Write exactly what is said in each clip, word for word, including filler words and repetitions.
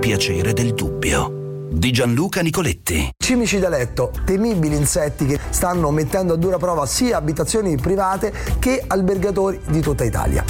piacere del dubbio. Di Gianluca Nicoletti. Cimici da letto, temibili insetti che stanno mettendo a dura prova sia abitazioni private che albergatori di tutta Italia.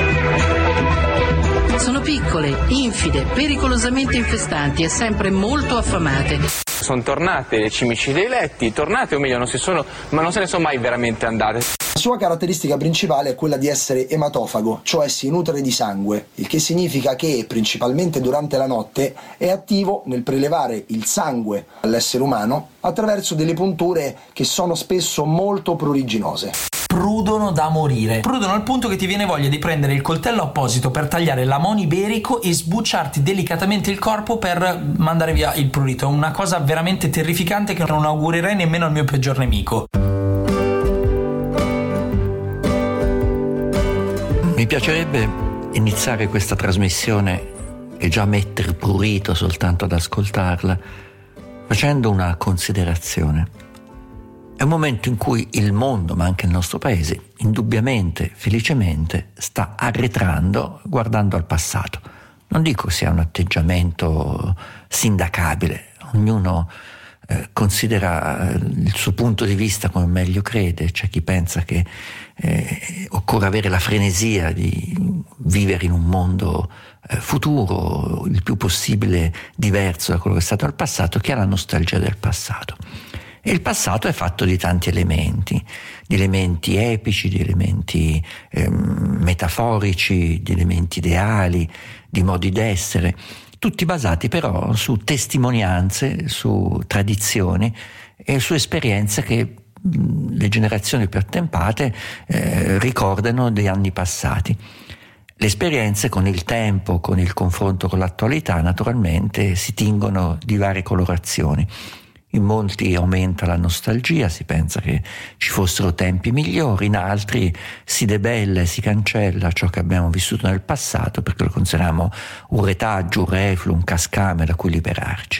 Sono piccole, infide, pericolosamente infestanti e sempre molto affamate. Sono tornate le cimici dei letti, tornate o meglio non si sono, ma non se ne sono mai veramente andate. La sua caratteristica principale è quella di essere ematofago, cioè si nutre di sangue, il che significa che principalmente durante la notte è attivo nel prelevare il sangue all'essere umano attraverso delle punture che sono spesso molto pruriginose. Prudono da morire. Prudono al punto che ti viene voglia di prendere il coltello apposito per tagliare l'amone iberico e sbucciarti delicatamente il corpo per mandare via il prurito. È una cosa veramente terrificante che non augurerei nemmeno al mio peggior nemico. Mi piacerebbe iniziare questa trasmissione e già mettere prurito soltanto ad ascoltarla, facendo una considerazione. È un momento in cui il mondo, ma anche il nostro paese, indubbiamente, felicemente, sta arretrando guardando al passato. Non dico sia un atteggiamento sindacabile, ognuno eh, considera il suo punto di vista come meglio crede. C'è chi pensa che eh, occorre avere la frenesia di vivere in un mondo eh, futuro, il più possibile diverso da quello che è stato il passato, che ha la nostalgia del passato. E il passato è fatto di tanti elementi, di elementi epici, di elementi eh, metaforici, di elementi ideali, di modi d'essere, tutti basati però su testimonianze, su tradizioni e su esperienze che mh, le generazioni più attempate eh, ricordano degli anni passati. Le esperienze con il tempo, con il confronto con l'attualità, naturalmente si tingono di varie colorazioni. In molti aumenta la nostalgia, si pensa che ci fossero tempi migliori, in altri si debella e si cancella ciò che abbiamo vissuto nel passato perché lo consideriamo un retaggio, un refluo, un cascame da cui liberarci.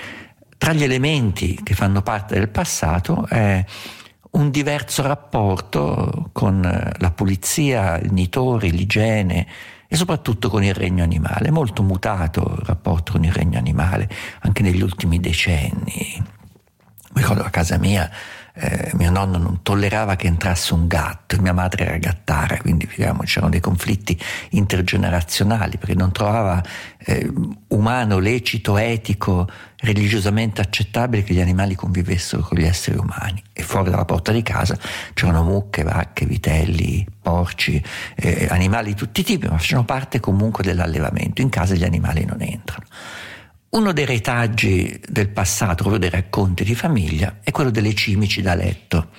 Tra gli elementi che fanno parte del passato è un diverso rapporto con la pulizia, il nitore, l'igiene e soprattutto con il regno animale. Molto mutato il rapporto con il regno animale anche negli ultimi decenni. Mi ricordo a casa mia eh, mio nonno non tollerava che entrasse un gatto, mia madre era gattara, quindi diciamo, c'erano dei conflitti intergenerazionali perché non trovava eh, umano, lecito, etico, religiosamente accettabile che gli animali convivessero con gli esseri umani. E fuori dalla porta di casa c'erano mucche, vacche, vitelli, porci, eh, animali di tutti i tipi, ma facevano parte comunque dell'allevamento. In casa gli animali non entrano. Uno dei retaggi del passato, proprio dei racconti di famiglia, è quello delle cimici da letto.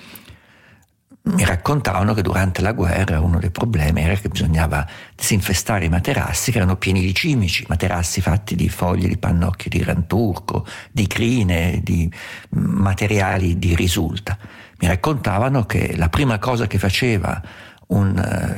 Mi raccontavano che durante la guerra uno dei problemi era che bisognava disinfestare i materassi che erano pieni di cimici, materassi fatti di foglie di pannocchio di ranturco, di crine, di materiali di risulta. Mi raccontavano che la prima cosa che faceva un,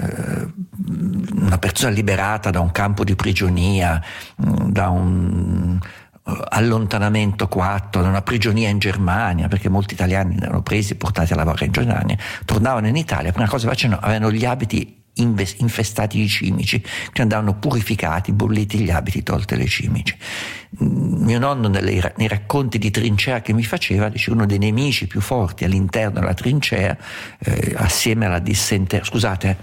una persona liberata da un campo di prigionia, da un allontanamento coatto, da una prigionia in Germania, perché molti italiani erano presi e portati a lavorare in Germania, tornavano in Italia, la prima cosa che facevano, avevano gli abiti infestati di cimici, che andavano purificati, bolliti gli abiti, tolte le cimici. Mio nonno nelle, nei racconti di trincea che mi faceva dice uno dei nemici più forti all'interno della trincea eh, assieme alla dissenteria, scusate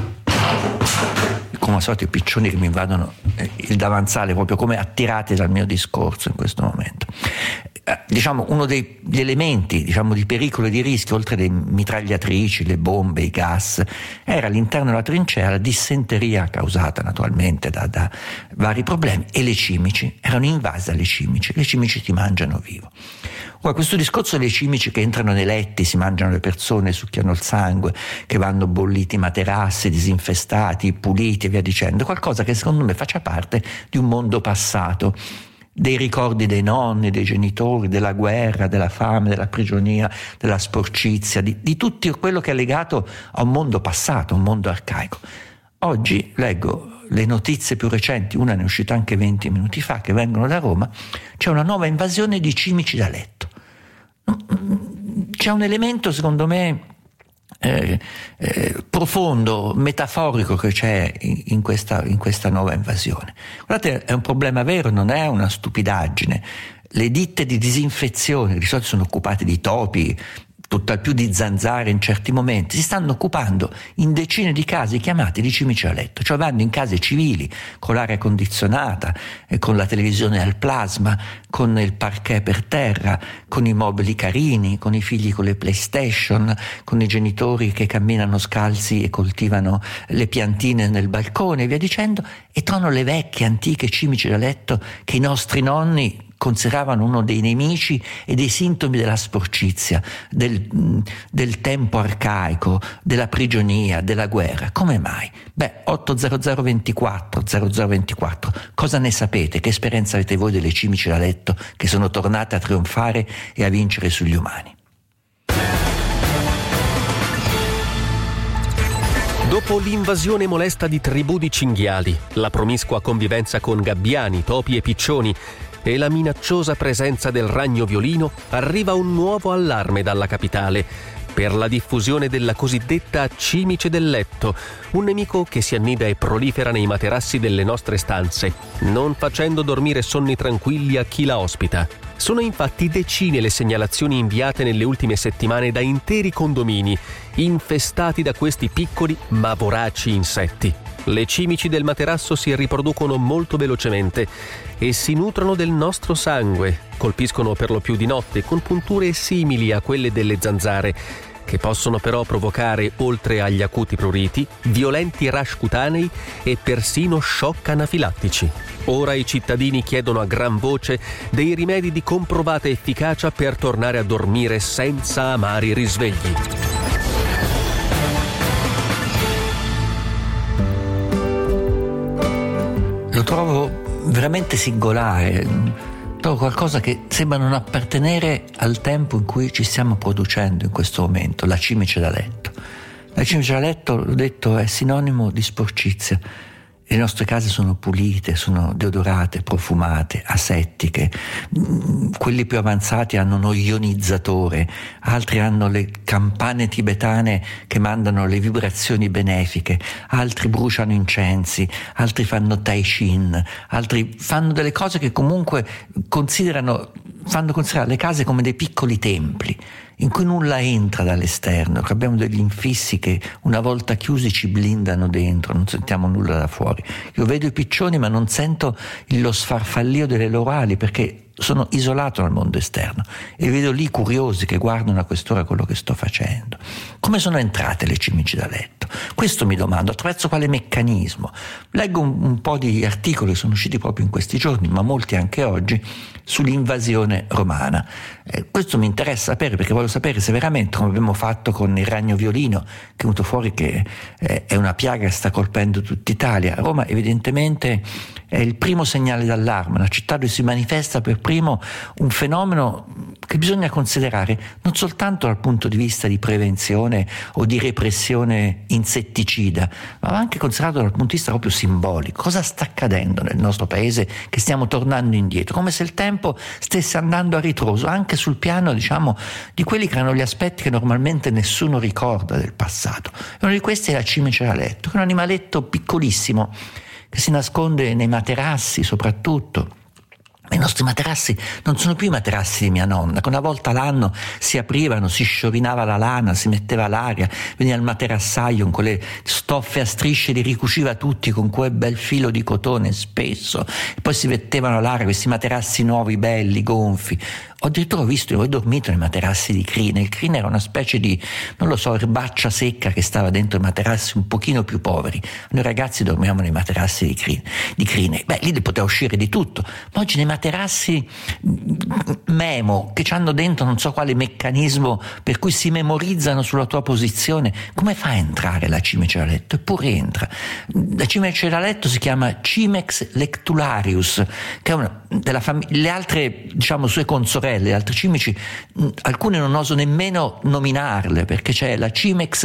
come al solito i piccioni che mi invadono eh, il davanzale proprio come attirati dal mio discorso in questo momento. Eh, diciamo uno degli elementi diciamo di pericolo e di rischio, oltre le mitragliatrici, le bombe, i gas, era all'interno della trincea la dissenteria causata naturalmente da, da vari problemi, e le cimici erano invase dalle cimici. Le cimici ti mangiano vivo. Ora, questo discorso delle cimici che entrano nei letti, si mangiano le persone, succhiano il sangue, che vanno bolliti i materassi, disinfestati, puliti e via dicendo, qualcosa che secondo me faccia parte di un mondo passato, dei ricordi dei nonni, dei genitori, della guerra, della fame, della prigionia, della sporcizia, di, di tutto quello che è legato a un mondo passato, un mondo arcaico. Oggi leggo le notizie più recenti, una ne è uscita anche venti minuti fa, che vengono da Roma, c'è una nuova invasione di cimici da letto. C'è un elemento, secondo me, eh, eh, profondo, metaforico che c'è in, in, questa, in questa nuova invasione. Guardate, è un problema vero, non è una stupidaggine. Le ditte di disinfezione di solito sono occupate di topi, tutt'al più di zanzare in certi momenti, si stanno occupando in decine di casi chiamati di cimici da letto, cioè vanno in case civili con l'aria condizionata, eh, con la televisione al plasma, con il parquet per terra, con i mobili carini, con i figli con le PlayStation, con i genitori che camminano scalzi e coltivano le piantine nel balcone e via dicendo, e trovano le vecchie antiche cimici da letto che i nostri nonni consideravano uno dei nemici e dei sintomi della sporcizia, del, del tempo arcaico, della prigionia, della guerra. Come mai? Beh, otto zero zero ventiquattro zero zero ventiquattro, cosa ne sapete? Che esperienza avete voi delle cimici da letto che sono tornate a trionfare e a vincere sugli umani? Dopo l'invasione molesta di tribù di cinghiali, la promiscua convivenza con gabbiani, topi e piccioni e la minacciosa presenza del ragno violino, arriva un nuovo allarme dalla capitale per la diffusione della cosiddetta cimice del letto, un nemico che si annida e prolifera nei materassi delle nostre stanze, non facendo dormire sonni tranquilli a chi la ospita. Sono infatti decine le segnalazioni inviate nelle ultime settimane da interi condomini, infestati da questi piccoli ma voraci insetti. Le cimici del materasso si riproducono molto velocemente e si nutrono del nostro sangue, colpiscono per lo più di notte con punture simili a quelle delle zanzare, che possono però provocare, oltre agli acuti pruriti, violenti rash cutanei e persino shock anafilattici. Ora i cittadini chiedono a gran voce dei rimedi di comprovata efficacia per tornare a dormire senza amari risvegli. Lo trovo veramente singolare, trovo qualcosa che sembra non appartenere al tempo in cui ci stiamo producendo in questo momento, la cimice da letto. La cimice da letto, l'ho detto, è sinonimo di sporcizia. Le nostre case sono pulite, sono deodorate, profumate, asettiche. Quelli più avanzati hanno uno ionizzatore, altri hanno le campane tibetane che mandano le vibrazioni benefiche, altri bruciano incensi, altri fanno tai chin, altri fanno delle cose che comunque considerano, fanno considerare le case come dei piccoli templi in cui nulla entra dall'esterno, che abbiamo degli infissi che una volta chiusi ci blindano dentro, non sentiamo nulla da fuori. Io vedo i piccioni ma non sento lo sfarfallio delle loro ali perché sono isolato dal mondo esterno e vedo lì curiosi che guardano a quest'ora quello che sto facendo. Come sono entrate le cimici da letto? Questo mi domando, attraverso quale meccanismo? Leggo un, un po' di articoli che sono usciti proprio in questi giorni, ma molti anche oggi, sull'invasione romana. Eh, questo mi interessa sapere perché voglio sapere se veramente, come abbiamo fatto con il ragno violino, che è venuto fuori che eh, è una piaga che sta colpendo tutta Italia, Roma evidentemente è il primo segnale d'allarme, una città dove si manifesta per primo un fenomeno che bisogna considerare non soltanto dal punto di vista di prevenzione o di repressione insetticida, ma anche considerato dal punto di vista proprio simbolico. Cosa sta accadendo nel nostro paese che stiamo tornando indietro? Come se il tempo stesse andando a ritroso, anche sul piano, diciamo, di quelli che erano gli aspetti che normalmente nessuno ricorda del passato. E uno di questi è la cimice da letto, che è un animaletto piccolissimo che si nasconde nei materassi soprattutto. I nostri materassi non sono più i materassi di mia nonna, che una volta l'anno si aprivano, si sciorinava la lana, si metteva l'aria, veniva il materassaio con quelle stoffe a strisce, li ricuciva tutti con quel bel filo di cotone spesso, e poi si mettevano all'aria questi materassi nuovi, belli, gonfi. Ho addirittura visto, ho dormito nei materassi di crine. Il crine era una specie di, non lo so, erbaccia secca che stava dentro i materassi un pochino più poveri. Noi ragazzi dormivamo nei materassi di crine. Di crine. Beh, lì poteva uscire di tutto. Ma oggi nei materassi memo, che hanno dentro non so quale meccanismo per cui si memorizzano sulla tua posizione, come fa a entrare la cimice da letto? Eppure entra. La cimice da letto si chiama Cimex lectularius, che è una della famiglia. Le altre, diciamo, sue consorelle, le altre cimici, alcune non oso nemmeno nominarle perché c'è la Cimex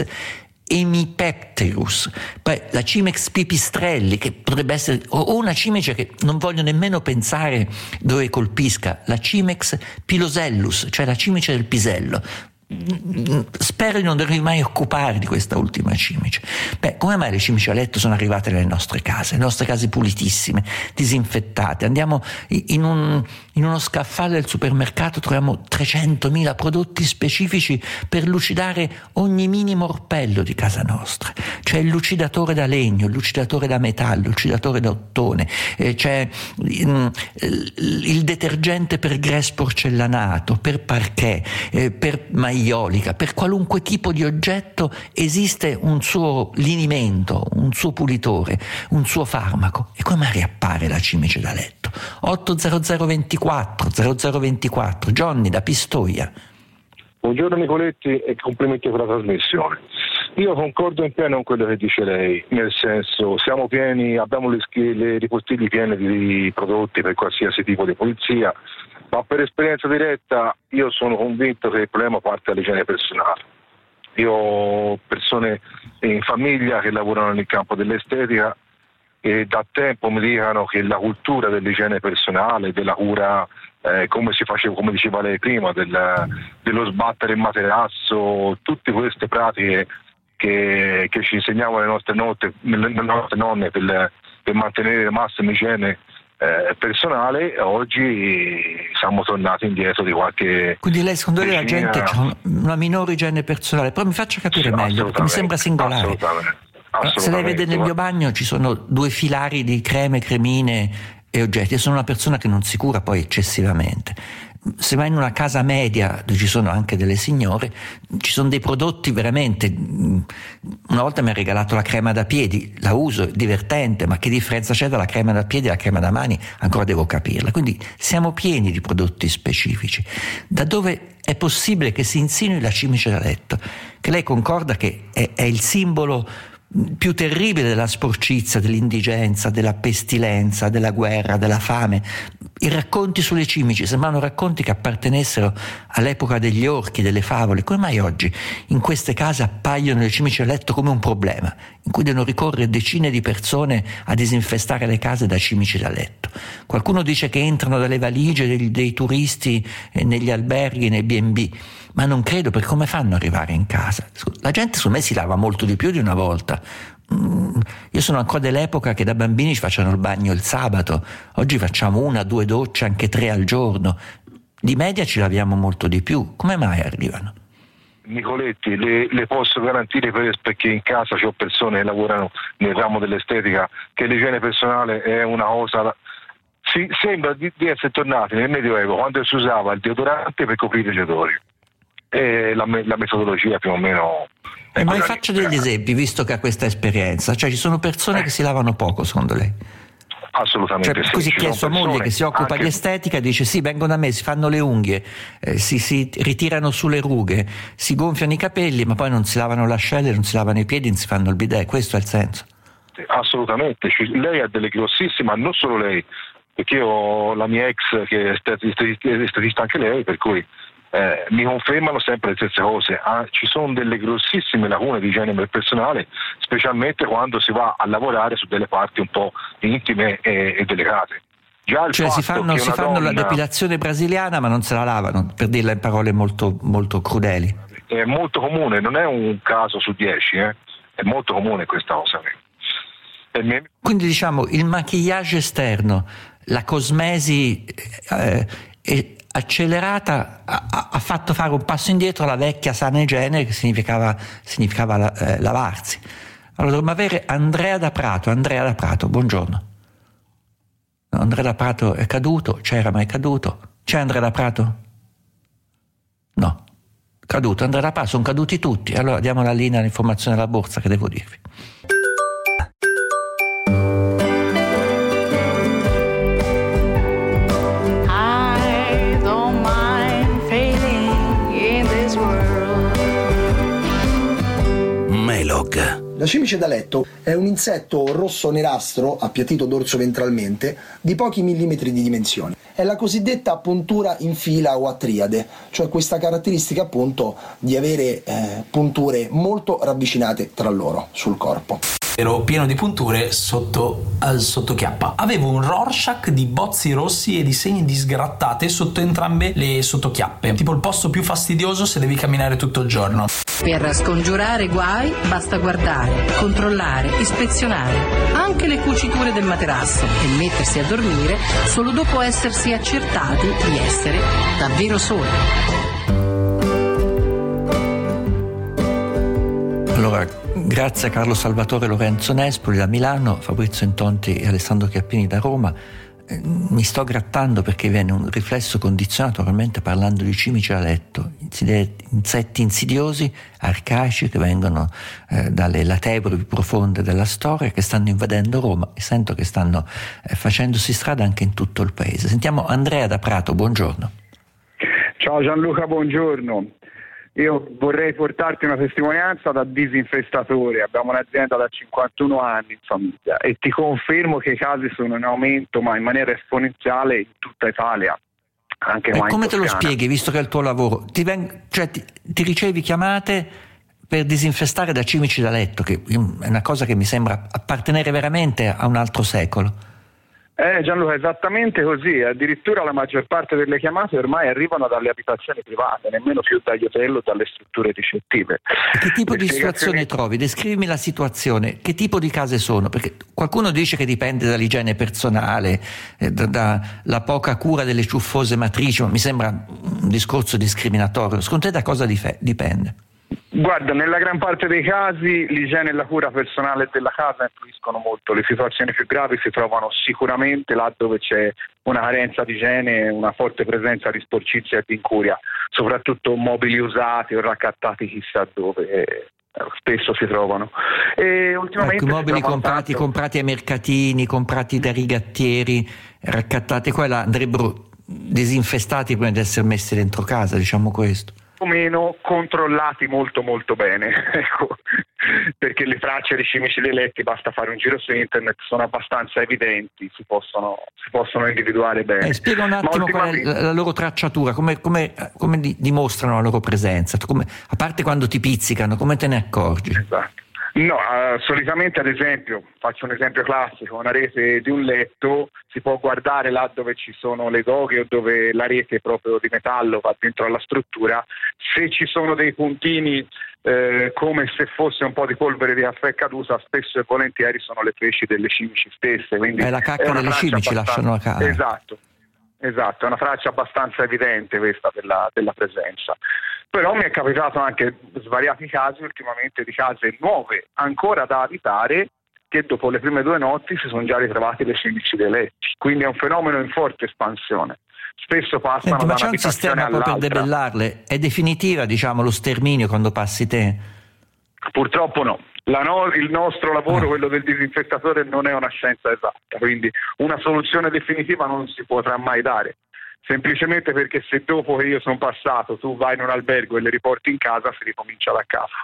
Hemipterus, poi la Cimex pipistrelli, che potrebbe essere, o una cimice che non voglio nemmeno pensare dove colpisca, la Cimex pilosellus, cioè la cimice del pisello. spero di non dovermi mai occupare di questa ultima cimice. Beh, come mai le cimici a letto sono arrivate nelle nostre case, le nostre case pulitissime, disinfettate? Andiamo in, un, in uno scaffale del supermercato, troviamo trecentomila prodotti specifici per lucidare ogni minimo orpello di casa nostra. C'è il lucidatore da legno, il lucidatore da metallo, il lucidatore da ottone, eh, c'è il, il detergente per grès porcellanato, per parquet, eh, per magliolica, per qualunque tipo di oggetto esiste un suo linimento, un suo pulitore, un suo farmaco. E come mai riappare la cimice da letto? otto zero zero ventiquattro zero zero ventiquattro, Johnny da Pistoia. Buongiorno Nicoletti e complimenti per la trasmissione. Io concordo in pieno con quello che dice lei, nel senso siamo pieni, abbiamo le, le ripostigli piene di prodotti per qualsiasi tipo di pulizia, ma per esperienza diretta io sono convinto che il problema parte dall'igiene personale. Io ho persone in famiglia che lavorano nel campo dell'estetica e da tempo mi dicono che la cultura dell'igiene personale, della cura, eh, come si faceva, come diceva lei prima, del, dello sbattere il materasso, tutte queste pratiche che, che ci insegnavano le nostre, note, le nostre nonne per, per mantenere la massima igiene Eh, personale, oggi siamo tornati indietro di qualche. Quindi lei, secondo lei, la decina... gente ha una minore igiene personale? Però mi faccia capire sì, meglio, perché mi sembra singolare. Assolutamente, assolutamente. Se lei vede nel mio bagno ci sono due filari di creme, cremine e oggetti. Io sono una persona che non si cura poi eccessivamente. Se vai in una casa media dove ci sono anche delle signore, ci sono dei prodotti veramente. Una volta mi ha regalato la crema da piedi, la uso, è divertente, ma che differenza c'è dalla crema da piedi alla crema da mani? Ancora devo capirla. Quindi siamo pieni di prodotti specifici. Da dove è possibile che si insinui la cimice da letto? Che lei concorda che è, è il simbolo più terribile della sporcizia, dell'indigenza, della pestilenza, della guerra, della fame. I racconti sulle cimici sembrano racconti che appartenessero all'epoca degli orchi, delle favole. Come mai oggi in queste case appaiono le cimici a letto come un problema, in cui devono ricorrere decine di persone a disinfestare le case da cimici da letto? Qualcuno dice che entrano dalle valigie dei, dei turisti negli alberghi, nei bi e bi, ma non credo, perché come fanno ad arrivare in casa? La gente secondo me si lava molto di più di una volta. Io sono ancora dell'epoca che da bambini ci facevano il bagno il sabato, oggi facciamo una, due docce, anche tre al giorno. Di media ci laviamo molto di più. Come mai arrivano? Nicoletti, le, le posso garantire, perché in casa ho persone che lavorano nel ramo dell'estetica, che l'igiene personale è una cosa. Si, sembra di, di essere tornati nel Medioevo, quando si usava il deodorante per coprire gli odori. E la, la metodologia più o meno. Eh, ma faccio degli esempi, visto che ha questa esperienza. Cioè, ci sono persone eh. che si lavano poco, secondo lei? Assolutamente. Cioè, sì, così che sua moglie, che si occupa anche... di estetica, dice sì, vengono da me, si fanno le unghie, eh, si, si ritirano sulle rughe, si gonfiano i capelli, ma poi non si lavano le ascelle, non si lavano i piedi, non si fanno il bidet. Questo è il senso. Assolutamente. Lei ha delle grossissime, ma non solo lei, perché io ho la mia ex che è estetista anche lei, per cui Eh, mi confermano sempre le stesse cose. Ah, ci sono delle grossissime lacune di igiene personale, specialmente quando si va a lavorare su delle parti un po' intime e, e delicate. Già il cioè si fanno, si fanno donna... la depilazione brasiliana ma non se la lavano, per dirla in parole molto, molto crudeli. È molto comune, non è un caso su dieci, eh? È molto comune questa cosa. Me... Quindi diciamo il maquillage esterno, la cosmesi eh, è accelerata, ha, ha fatto fare un passo indietro alla vecchia sana igiene, che significava, significava eh, lavarsi. Allora dovremmo avere Andrea da Prato. Andrea da Prato, buongiorno. No, Andrea da Prato è caduto, c'era ma è caduto. C'è Andrea da Prato? No, caduto. Andrea da Prato, sono caduti tutti. Allora diamo la linea all'informazione della borsa, che devo dirvi. La cimice da letto è un insetto rosso-nerastro, appiattito dorso-ventralmente, di pochi millimetri di dimensione. È la cosiddetta puntura in fila o a triade, cioè questa caratteristica appunto di avere eh, punture molto ravvicinate tra loro sul corpo. ero pieno di punture sotto al sottochiappa. Avevo un Rorschach di bozzi rossi e di segni di sgrattate sotto entrambe le sottochiappe, tipo il posto più fastidioso se devi camminare tutto il giorno. Per scongiurare guai basta guardare, controllare, ispezionare anche le cuciture del materasso e mettersi a dormire solo dopo essersi accertati di essere davvero soli. Allora, grazie a Carlo Salvatore Lorenzo Nespoli da Milano, Fabrizio Intonti e Alessandro Chiappini da Roma. Eh, mi sto grattando perché viene un riflesso condizionato, ovviamente parlando di cimici da letto, insetti insidiosi, arcaici, che vengono eh, dalle latebre più profonde della storia, che stanno invadendo Roma e sento che stanno eh, facendosi strada anche in tutto il paese. Sentiamo Andrea da Prato, buongiorno. Ciao Gianluca, buongiorno. Io vorrei portarti una testimonianza da disinfestatore. Abbiamo un'azienda da cinquantuno anni in famiglia e ti confermo che i casi sono in aumento, ma in maniera esponenziale in tutta Italia. Anche e qua come in te lo Toscana. spieghi, visto che è il tuo lavoro? Ti, veng- cioè, ti, ti ricevi chiamate per disinfestare da cimici da letto, che è una cosa che mi sembra appartenere veramente a un altro secolo. Eh Gianluca, esattamente così, addirittura la maggior parte delle chiamate ormai arrivano dalle abitazioni private, nemmeno più dagli hotel o dalle strutture ricettive. E che tipo Le di spiegazioni... situazione trovi? Descrivimi la situazione, che tipo di case sono? Perché qualcuno dice che dipende dall'igiene personale, eh, dalla poca cura delle ciuffose matrici, ma mi sembra un discorso discriminatorio. Secondo te da cosa dif- dipende? Guarda, nella gran parte dei casi l'igiene e la cura personale della casa influiscono molto. Le situazioni più gravi si trovano sicuramente là dove c'è una carenza di igiene e una forte presenza di sporcizia e di incuria, soprattutto mobili usati o raccattati chissà dove. Eh, spesso si trovano. E ultimamente ecco, i mobili comprati, tanto... comprati ai mercatini, comprati da rigattieri, raccattati qua e là, andrebbero disinfestati prima di essere messi dentro casa, diciamo questo. O meno controllati molto molto bene, ecco, perché le tracce di cimici dei letti, basta fare un giro su internet, sono abbastanza evidenti, si possono, si possono individuare bene. Eh, spiega un attimo ultimamente... qual è la loro tracciatura, come, come, come dimostrano la loro presenza, come, a parte quando ti pizzicano, come te ne accorgi? Esatto. No, uh, solitamente ad esempio, faccio un esempio classico, una rete di un letto si può guardare là dove ci sono le doghe o dove la rete proprio di metallo va dentro alla struttura, se ci sono dei puntini eh, come se fosse un po' di polvere di caffè caduta, spesso e volentieri sono le feci delle cimici stesse. Quindi è la cacca è delle cimici, abbastanza... lasciano la casa. Esatto. Esatto, è una traccia abbastanza evidente questa della, della presenza. Però mi è capitato anche svariati casi ultimamente di case nuove, ancora da abitare, che dopo le prime due notti si sono già ritrovati le cimici dei letti. Quindi è un fenomeno in forte espansione. Spesso passano Senti, da ma c'è un un'abitazione sistema all'altra. per debellarle? È definitiva, diciamo, lo sterminio quando passi te? Purtroppo no. La no, il nostro lavoro, ah. quello del disinfettatore, non è una scienza esatta, quindi una soluzione definitiva non si potrà mai dare, semplicemente perché se dopo che io sono passato tu vai in un albergo e le riporti in casa, si ricomincia da capo.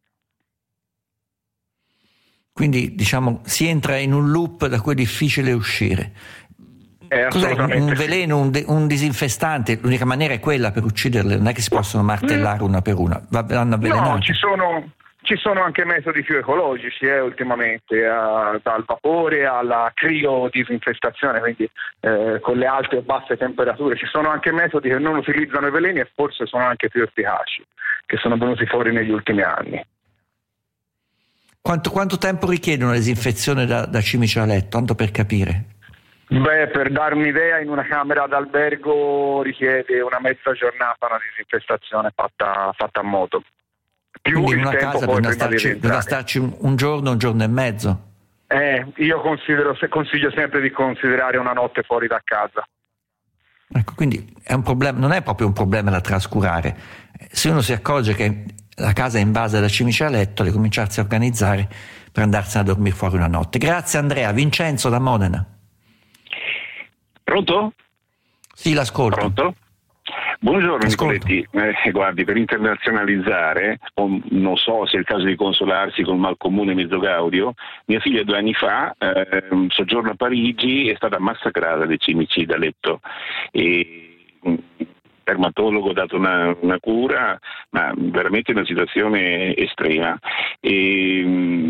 Quindi diciamo si entra in un loop da cui è difficile uscire. Eh, Cos'è? Un sì. veleno, un, de- un disinfestante? L'unica maniera è quella per ucciderle, non è che si possono martellare una per una, vanno avvelenate. No, ci sono... Ci sono anche metodi più ecologici eh, ultimamente, eh, dal vapore alla criodisinfestazione, quindi eh, con le alte o basse temperature. Ci sono anche metodi che non utilizzano i veleni e forse sono anche più efficaci, che sono venuti fuori negli ultimi anni. Quanto, quanto tempo richiede una disinfezione da, da cimici a letto, tanto per capire? Beh, per darmi un'idea, in una camera d'albergo richiede una mezza giornata una disinfestazione fatta, fatta a moto. Più Quindi in il una tempo casa poi bisogna prima di starci, bisogna starci un, un giorno, un giorno e mezzo. Eh, io considero, se, consiglio sempre di considerare una notte fuori da casa. Ecco, quindi è un problema, non è proprio un problema da trascurare. Se uno si accorge che la casa è invasa da cimici a letto, le cominciarsi a organizzare per andarsene a dormire fuori una notte. Grazie Andrea. Vincenzo da Modena. Pronto? Sì, l'ascolto. Pronto? Buongiorno Nicoletti, eh, guardi, per internazionalizzare, o non so se è il caso di consolarsi con Malcomune Mezzo Gaudio, mia figlia due anni fa, eh, soggiorno a Parigi, è stata massacrata dai cimici da letto. E, il dermatologo ha dato una, una cura, ma veramente una situazione estrema. E,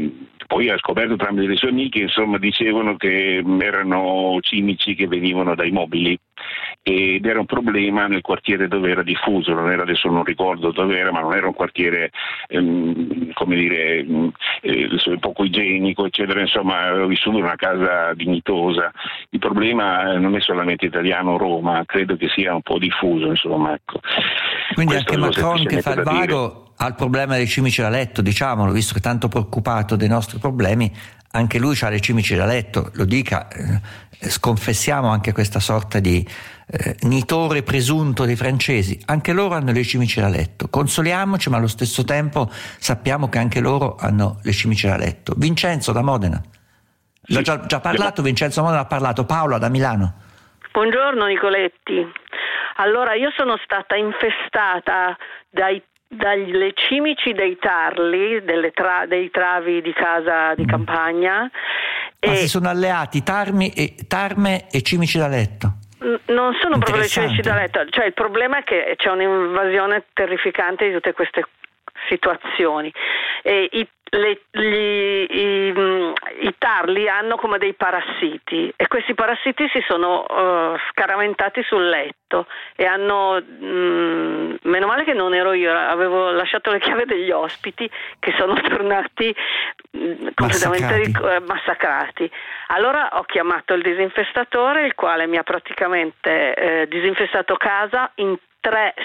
Poi ha scoperto tramite le sue amiche, insomma, dicevano che erano cimici che venivano dai mobili ed era un problema nel quartiere dove era diffuso, non era, adesso non ricordo dove era, ma non era un quartiere ehm, come dire eh, poco igienico, eccetera. Insomma, ho vissuto in una casa dignitosa. Il problema non è solamente italiano, Roma, credo che sia un po' diffuso, insomma, ecco. Quindi Questo anche Macron, che fa il vago, ha il problema dei cimici da letto, diciamolo, visto che è tanto preoccupato dei nostri problemi, anche lui ha le cimici da letto, lo dica, eh, sconfessiamo anche questa sorta di eh, nitore presunto dei francesi, anche loro hanno le cimici da letto, consoliamoci, ma allo stesso tempo sappiamo che anche loro hanno le cimici da letto. Vincenzo da Modena, l'ho già, già parlato, Vincenzo Modena ha parlato, Paola da Milano. Buongiorno Nicoletti, allora io sono stata infestata dai dalle cimici dei tarli, delle tra, dei travi di casa di campagna. Ma e si sono alleati tarmi e, tarme e cimici da letto? N- non sono proprio le cimici da letto, cioè il problema è che c'è un'invasione terrificante di tutte queste situazioni. E i, le, gli, i, i tarli hanno come dei parassiti e questi parassiti si sono uh, scaraventati sul letto e hanno mh, meno male che non ero io, avevo lasciato le chiavi degli ospiti che sono tornati mh, completamente massacrati. Ric- massacrati. Allora ho chiamato il disinfestatore, il quale mi ha praticamente eh, disinfestato casa in tre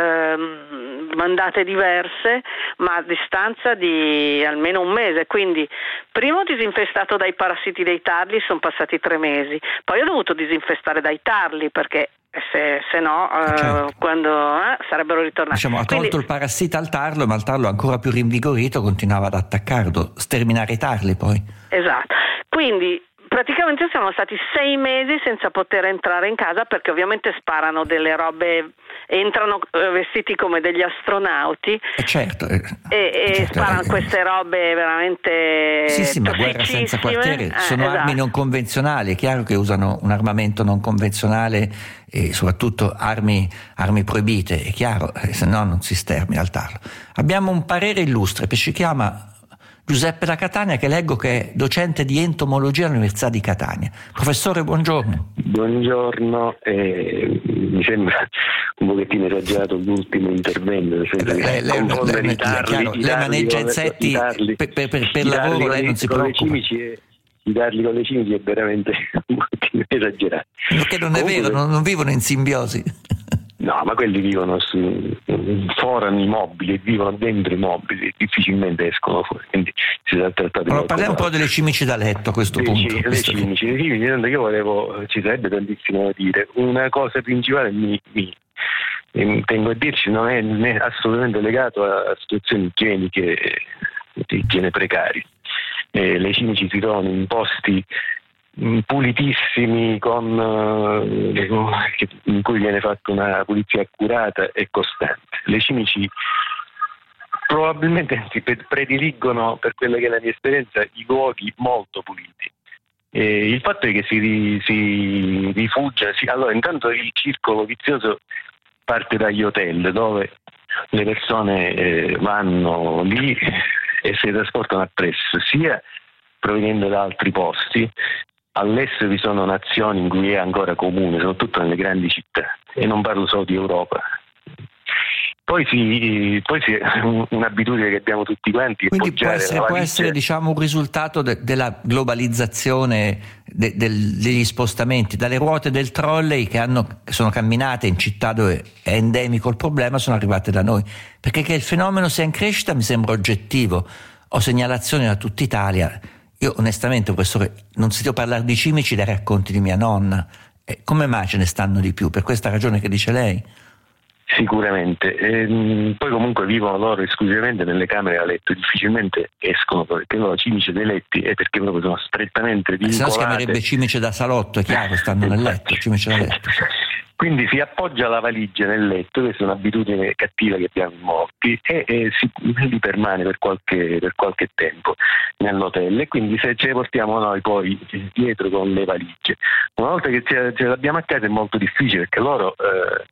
ehm, mandate diverse, ma a distanza di almeno un mese. Quindi prima ho disinfestato dai parassiti dei tarli, sono passati tre mesi, poi ho dovuto disinfestare dai tarli perché se, se no eh, certo. quando eh, sarebbero ritornati. Diciamo, ha tolto Quindi, il parassita al tarlo, ma il tarlo ancora più rinvigorito continuava ad attaccarlo, sterminare i tarli poi. Esatto, quindi praticamente siamo stati sei mesi senza poter entrare in casa perché ovviamente sparano delle robe, entrano eh, vestiti come degli astronauti eh certo, eh, e, e certo, sparano eh, queste robe veramente sì sì, ma guerra senza quartiere, eh, sono esatto. armi non convenzionali, è chiaro che usano un armamento non convenzionale e soprattutto armi, armi proibite, è chiaro, eh, se no non si stermina il tarlo. Abbiamo un parere illustre che ci chiama Giuseppe da Catania, che leggo che è docente di entomologia all'Università di Catania. Professore, buongiorno. Buongiorno, eh, mi sembra un pochettino esagerato l'ultimo intervento. Lei, lei, lei, lei, tarli, chiaro, lei maneggia insetti tarli, per, per, per, per lavoro, lei non si preoccupa. I darli con le cimici è veramente un pochettino esagerato. Perché non è Comunque, vero, non, non vivono in simbiosi. No, ma quelli vivono su, fuori i mobili, vivono dentro i mobili, difficilmente escono fuori. Quindi si sta trattando allora, parliamo un po' delle cimici da letto a questo le, punto. Le cimici, le cimici, io volevo, ci sarebbe tantissimo da dire. Una cosa principale mi, mi tengo a dirci, non è, non è assolutamente legato a situazioni igieniche, di igiene precarie. Eh, le cimici si trovano in posti pulitissimi con, uh, in cui viene fatta una pulizia accurata e costante. Le cimici probabilmente anzi prediligono, per quella che è la mia esperienza, i luoghi molto puliti. E il fatto è che si, si rifugia, si, allora intanto il circolo vizioso parte dagli hotel dove le persone eh, vanno lì e si trasportano appresso, sia provenendo da altri posti. All'estero vi sono nazioni in cui è ancora comune, soprattutto nelle grandi città, e non parlo solo di Europa. Poi si, poi si un'abitudine che abbiamo tutti quanti. Quindi può essere, può essere diciamo un risultato de, della globalizzazione de, del, degli spostamenti, dalle ruote del trolley che, hanno, che sono camminate in città dove è endemico il problema, sono arrivate da noi. Perché che il fenomeno sia in crescita mi sembra oggettivo. Ho segnalazioni da tutta Italia. Io onestamente, professore, non sento parlare di cimici dai racconti di mia nonna. Eh, come mai ce ne stanno di più? Per questa ragione che dice lei? Sicuramente. E, poi comunque vivono loro esclusivamente nelle camere a letto, difficilmente escono perché loro cimici dei letti e perché proprio sono strettamente vincolate. Eh, se no si chiamerebbe cimice da salotto, è chiaro, stanno nel letto, cimice da letto. Quindi si appoggia la valigia nel letto, questa è un'abitudine cattiva che abbiamo in molti, e, e si li permane per qualche, per qualche tempo nell'hotel, e quindi se ce le portiamo noi poi dietro con le valigie. Una volta che ce, ce l'abbiamo a casa è molto difficile perché loro eh,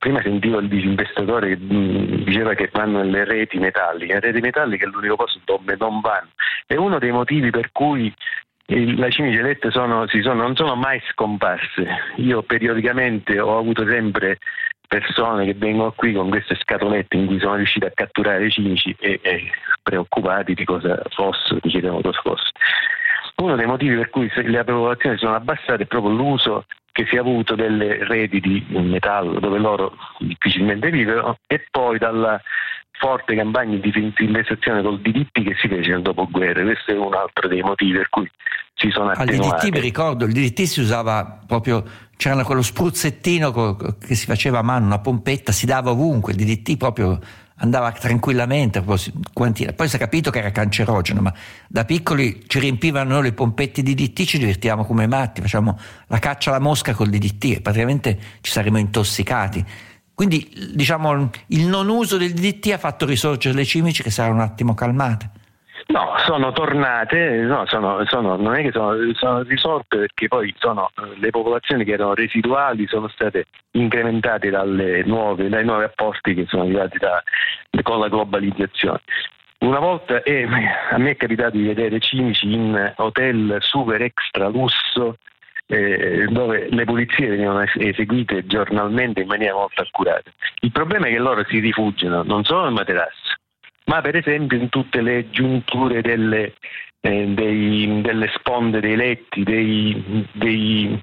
prima sentivo il disinvestatore che mh, diceva che vanno nelle reti metalliche, le reti metalliche è l'unico posto dove non vanno. È uno dei motivi per cui il, le cimicellette sono, si sono, non sono mai scomparse. Io periodicamente ho avuto sempre persone che vengono qui con queste scatolette in cui sono riusciti a catturare i cimici e, e preoccupati di cosa fosse, mi chiedevano cosa fosse. Uno dei motivi per cui le popolazioni si sono abbassate è proprio l'uso che si è avuto delle reti di metallo dove loro difficilmente vivono, e poi dalla forte campagna di infestazione col D D T che si fece nel dopoguerra. Questo è un altro dei motivi per cui si sono attenuati. Al D D T mi ricordo, il D D T si usava proprio, c'era quello spruzzettino che si faceva a mano, una pompetta, si dava ovunque, il D D T proprio andava tranquillamente, poi si è capito che era cancerogeno, ma da piccoli ci riempivano le pompette di D D T, ci divertivamo come matti, facciamo la caccia alla mosca col D D T e praticamente ci saremmo intossicati. Quindi diciamo il non uso del D D T ha fatto risorgere le cimici che si erano un attimo calmate. No, sono tornate, no, sono, sono, non è che sono, sono risorte, perché poi sono le popolazioni che erano residuali sono state incrementate dalle nuove, dai nuovi apporti che sono arrivati da, con la globalizzazione. Una volta eh, a me è capitato di vedere cimici in hotel super extra lusso, eh, dove le pulizie venivano eseguite giornalmente in maniera molto accurata. Il problema è che loro si rifugiano non solo nel materasso, ma per esempio in tutte le giunture delle, eh, dei, delle sponde dei letti, dei, dei,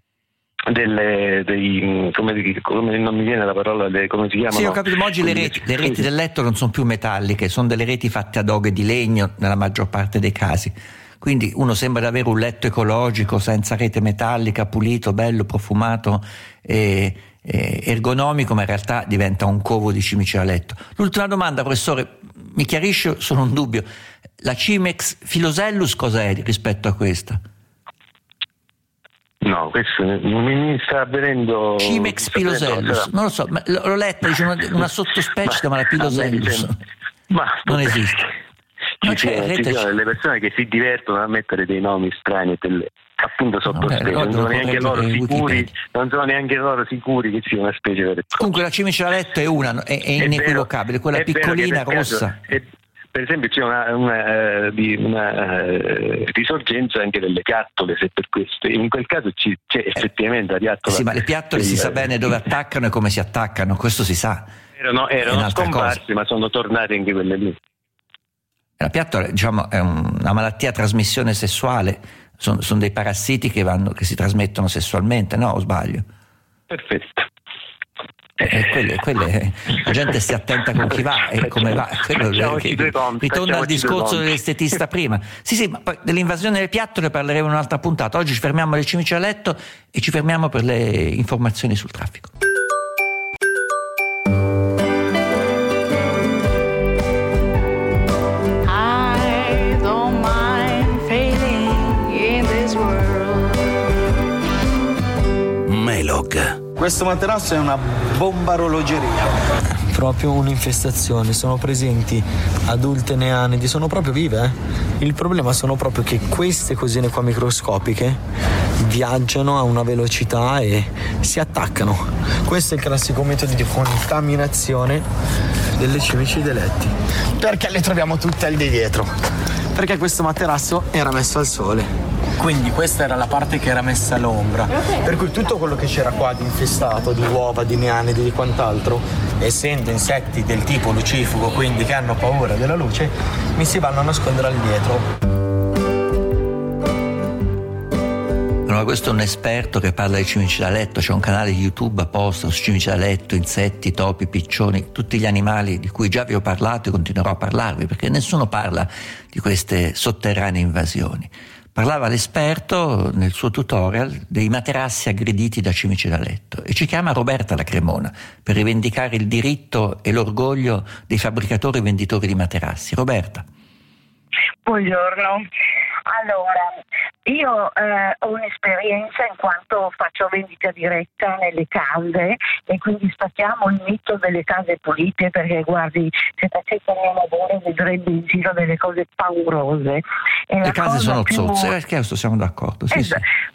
delle, dei come, come non mi viene la parola, le, come si chiamano? Sì, ho capito, ma oggi le reti, le reti del letto non sono più metalliche, sono delle reti fatte a doghe di legno nella maggior parte dei casi. Quindi uno sembra di avere un letto ecologico senza rete metallica, pulito, bello, profumato e, e ergonomico, ma in realtà diventa un covo di cimici a letto. L'ultima domanda, professore, mi chiarisce solo un dubbio: la Cimex philosellus cosa è rispetto a questa? No, questo non mi sta avvenendo. Cimex philosellus, non lo so, ma l'ho letta, dice una, una sottospecie chiamata philosellus, ma non esiste. Ci, sono, ci sono delle persone che si divertono a mettere dei nomi strani e delle appunto sottospecie, no, non sono neanche loro sicuri, non sono neanche loro sicuri che sia una specie vera e propria. Comunque la cimice da letto è una, è, è inequivocabile, quella piccolina rossa. È, per esempio c'è una, una, uh, una uh, risorgenza anche delle piattole, se per questo, in quel caso ci, c'è effettivamente la piattola. Sì, ma le piattole si sa bene dove attaccano e come si attaccano, questo si sa. Erano, erano scomparsi, ma sono tornate anche quelle lì. La piattola, diciamo, è una malattia a trasmissione sessuale, sono, sono dei parassiti che, vanno, che si trasmettono sessualmente, no? O sbaglio? Perfetto. Eh, quelle, quelle, la gente stia attenta con chi va e come va. Quello, che, ritorna al discorso dell'estetista prima. Sì, sì, ma poi dell'invasione delle piattole parleremo in un'altra puntata. Oggi ci fermiamo alle cimici a letto e ci fermiamo per le informazioni sul traffico. Questo materasso è una bomba orologeria. Proprio un'infestazione, sono presenti adulte neanidi, sono proprio vive. Eh? Il problema sono proprio che queste cosine qua microscopiche viaggiano a una velocità e si attaccano. Questo è il classico metodo di contaminazione delle cimici dei letti. Perché le troviamo tutte al di dietro? Perché questo materasso era messo al sole. Quindi questa era la parte che era messa all'ombra, per cui tutto quello che c'era qua di infestato, di uova, di neanidi, di quant'altro, essendo insetti del tipo lucifugo, quindi che hanno paura della luce, mi si vanno a nascondere al dietro. Allora, questo è un esperto che parla di cimici da letto, c'è un canale YouTube apposta su cimici da letto, insetti, topi, piccioni, tutti gli animali di cui già vi ho parlato e continuerò a parlarvi, perché nessuno parla di queste sotterranee invasioni. Parlava l'esperto nel suo tutorial dei materassi aggrediti da cimici da letto e ci chiama Roberta da Cremona per rivendicare il diritto e l'orgoglio dei fabbricatori e venditori di materassi. Roberta. Buongiorno. Allora, io eh, ho un'esperienza in quanto faccio vendita diretta nelle case e quindi spacchiamo il mito delle case pulite, perché guardi, se facesse il mio lavoro vedrebbe in giro delle cose paurose. E le case sono più... zozze, perché questo siamo d'accordo. Sì, esatto. sì.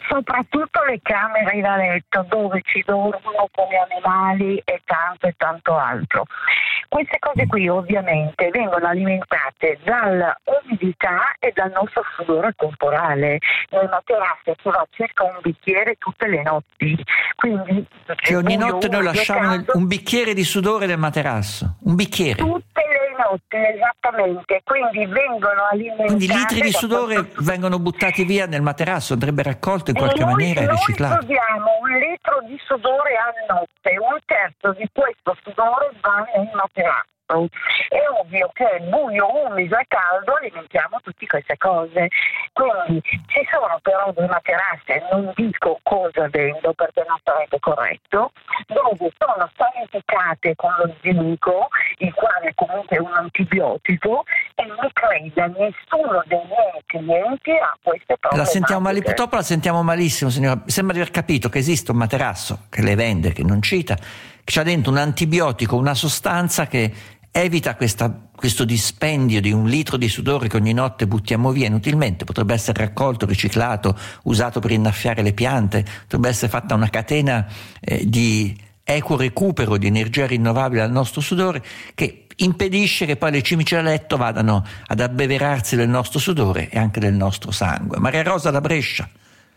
soprattutto le camere da letto dove ci dormono come animali e tanto e tanto altro. Queste cose qui ovviamente vengono alimentate dall'umidità e dal nostro sudore corporale. Nel materasso ci va circa un bicchiere tutte le notti, quindi cioè ogni notte noi lasciamo un bicchiere di sudore nel materasso, un bicchiere tutte le notti, esattamente, quindi vengono alimentate. Quindi litri di sudore questo... vengono buttati via nel materasso, andrebbe raccolto in qualche noi, maniera e riciclato. Noi sudiamo un litro di sudore a notte, un terzo di questo sudore va nel materasso. È ovvio che buio, umido e caldo alimentiamo tutte queste cose, quindi ci sono però dei materassi, non dico cosa vendo perché non sarebbe corretto, dove sono sanificate con lo zinco, il quale comunque è un antibiotico, e mi creda, nessuno dei miei clienti ha queste problematiche. La sentiamo mal- purtroppo la sentiamo malissimo, signora. Sembra di aver capito che esiste un materasso che le vende, che non cita, che c'ha dentro un antibiotico, una sostanza che evita questa, questo dispendio di un litro di sudore che ogni notte buttiamo via inutilmente. Potrebbe essere raccolto, riciclato, usato per innaffiare le piante, potrebbe essere fatta una catena eh, di equo recupero di energia rinnovabile al nostro sudore, che impedisce che poi le cimici da letto vadano ad abbeverarsi del nostro sudore e anche del nostro sangue. Maria Rosa da Brescia.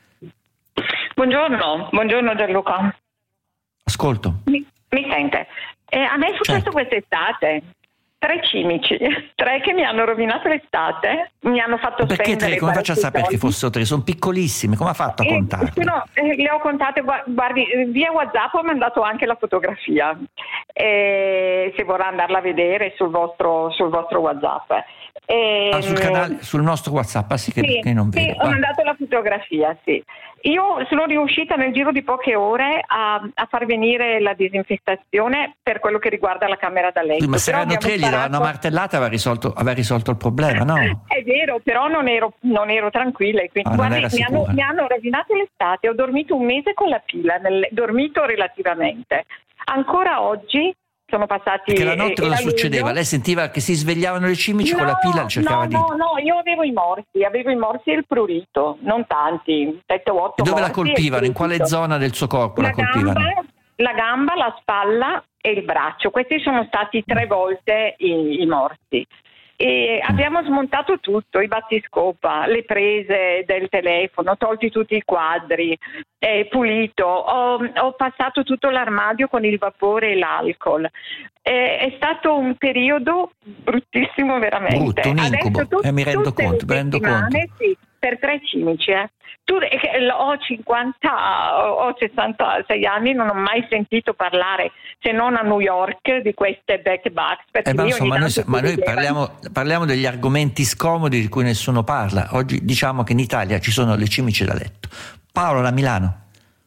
Buongiorno, buongiorno Gianluca. Ascolto. Mi, mi sente? Eh, a me è successo certo. quest'estate. Tre cimici, tre che mi hanno rovinato l'estate, mi hanno fatto perché spendere. Perché tre? Come faccio a sapere soldi? che fossero tre? Sono piccolissime, come ha fatto a eh, contarle? No, eh, le ho contate, guardi, via WhatsApp ho mandato anche la fotografia, eh, se vorrà andarla a vedere sul vostro, sul vostro WhatsApp. Eh, ah, sul canale, sul nostro WhatsApp, ah, sì, che, sì, che non vedo. Sì, ho mandato la fotografia, sì. Io sono riuscita nel giro di poche ore a, a far venire la disinfestazione per quello che riguarda la camera da letto. Sì, ma se erano tre imparato... gli l'hanno martellata aveva risolto, aveva risolto il problema, no? È vero, però non ero, non ero tranquilla. E quindi, ah, guardi, mi, hanno, mi hanno rovinato l'estate, ho dormito un mese con la pila, nel, dormito relativamente. Ancora oggi sono passati. Perché la notte cosa succedeva? Lei sentiva che si svegliavano le cimici no, con la pila, cercava no, di. No, no, io avevo i morsi, avevo i morsi e il prurito, non tanti, sette o otto. E dove la colpivano? In quale zona del suo corpo la, la colpivano? Gamba, la gamba, la spalla e il braccio. Questi sono stati tre volte i, i morsi. E abbiamo smontato tutto, i battiscopa, le prese del telefono, tolti tutti i quadri, eh, pulito, ho, ho passato tutto l'armadio con il vapore e l'alcol. Eh, è stato un periodo bruttissimo veramente. Brutto, un incubo, Adesso, tu, e mi rendo conto, mi rendo conto. Sì, per tre cimici, eh. Tu, eh, ho cinquanta, ho sessantasei anni, non ho mai sentito parlare, se non a New York, di queste back bugs. Eh, ma insomma, noi, ma noi parliamo, parliamo degli argomenti scomodi di cui nessuno parla. Oggi diciamo che in Italia ci sono le cimici da letto. Paolo da Milano.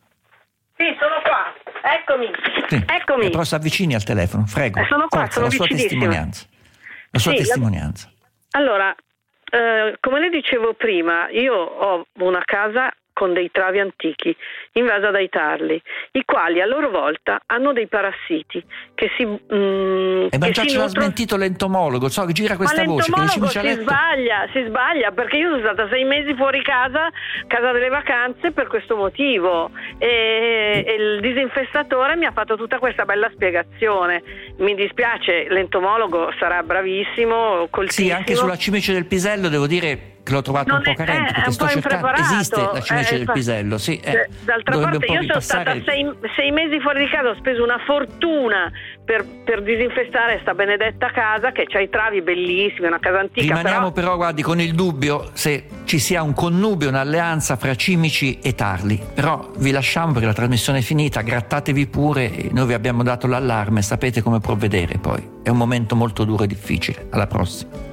Sì, sono qua, eccomi. Sì. Eccomi. Eh, però si avvicini al telefono, prego. Eh, sono qua, Forza, sono la sua testimonianza. La sua sì, testimonianza. La... Allora, eh, come le dicevo prima, io ho una casa con dei travi antichi invasa dai tarli, i quali a loro volta hanno dei parassiti che si mh, e ma già ce l'ha nutrono... smentito l'entomologo, so che gira questa ma voce che l'entomologo si letto... sbaglia, si sbaglia perché io sono stata sei mesi fuori casa, casa delle vacanze per questo motivo e, e il disinfestatore mi ha fatto tutta questa bella spiegazione. Mi dispiace, l'entomologo sarà bravissimo, coltissimo. Sì, anche sulla cimice del pisello devo dire che l'ho trovato non un po' carente, perché sto cercando, esiste la cimice eh, del pisello, sì. Eh, d'altra parte io sono stata sei, sei mesi fuori di casa, ho speso una fortuna per, per disinfestare sta benedetta casa che c'ha i travi bellissimi, una casa antica. Rimaniamo però... però, guardi, con il dubbio se ci sia un connubio, un'alleanza fra cimici e tarli, però vi lasciamo perché la trasmissione è finita, grattatevi pure, noi vi abbiamo dato l'allarme, sapete come provvedere poi, è un momento molto duro e difficile. Alla prossima.